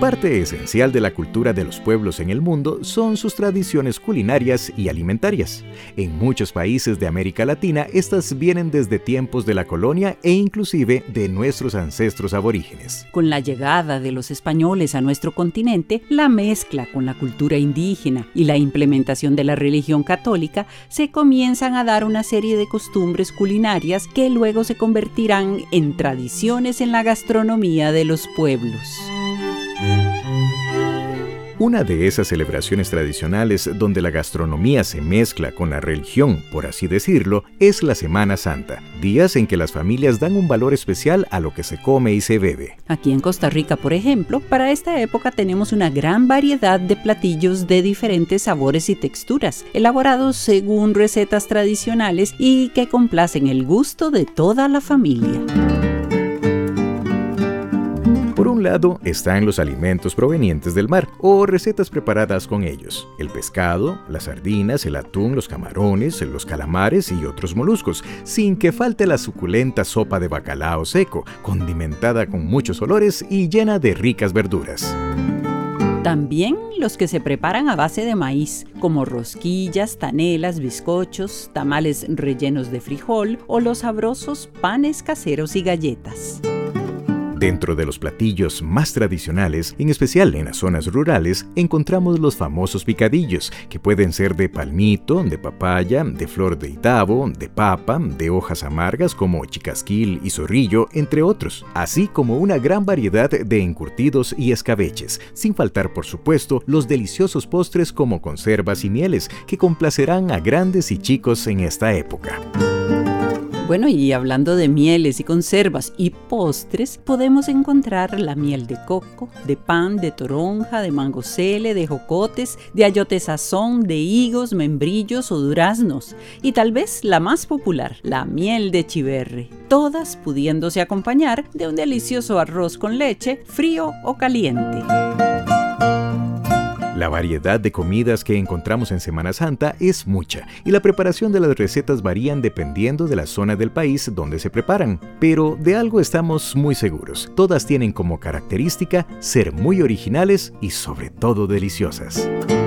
Parte esencial de la cultura de los pueblos en el mundo son sus tradiciones culinarias y alimentarias. En muchos países de América Latina, estas vienen desde tiempos de la colonia e inclusive de nuestros ancestros aborígenes. Con la llegada de los españoles a nuestro continente, la mezcla con la cultura indígena y la implementación de la religión católica, se comienzan a dar una serie de costumbres culinarias que luego se convertirán en tradiciones en la gastronomía de los pueblos. Una de esas celebraciones tradicionales donde la gastronomía se mezcla con la religión, por así decirlo, es la Semana Santa, días en que las familias dan un valor especial a lo que se come y se bebe. Aquí en Costa Rica, por ejemplo, para esta época tenemos una gran variedad de platillos de diferentes sabores y texturas, elaborados según recetas tradicionales y que complacen el gusto de toda la familia. Por un lado están los alimentos provenientes del mar o recetas preparadas con ellos: el pescado, las sardinas, el atún, los camarones, los calamares y otros moluscos, sin que falte la suculenta sopa de bacalao seco, condimentada con muchos olores y llena de ricas verduras. También los que se preparan a base de maíz, como rosquillas, tanelas, bizcochos, tamales rellenos de frijol o los sabrosos panes caseros y galletas. Dentro de los platillos más tradicionales, en especial en las zonas rurales, encontramos los famosos picadillos, que pueden ser de palmito, de papaya, de flor de itabo, de papa, de hojas amargas como chicasquil y zorrillo, entre otros, así como una gran variedad de encurtidos y escabeches, sin faltar, por supuesto, los deliciosos postres como conservas y mieles, que complacerán a grandes y chicos en esta época. Bueno, y hablando de mieles y conservas y postres, podemos encontrar la miel de coco, de pan, de toronja, de mangosele, de jocotes, de ayote sazón, de higos, membrillos o duraznos. Y tal vez la más popular, la miel de chiverre. Todas pudiéndose acompañar de un delicioso arroz con leche, frío o caliente. La variedad de comidas que encontramos en Semana Santa es mucha y la preparación de las recetas varían dependiendo de la zona del país donde se preparan. Pero de algo estamos muy seguros: todas tienen como característica ser muy originales y sobre todo deliciosas.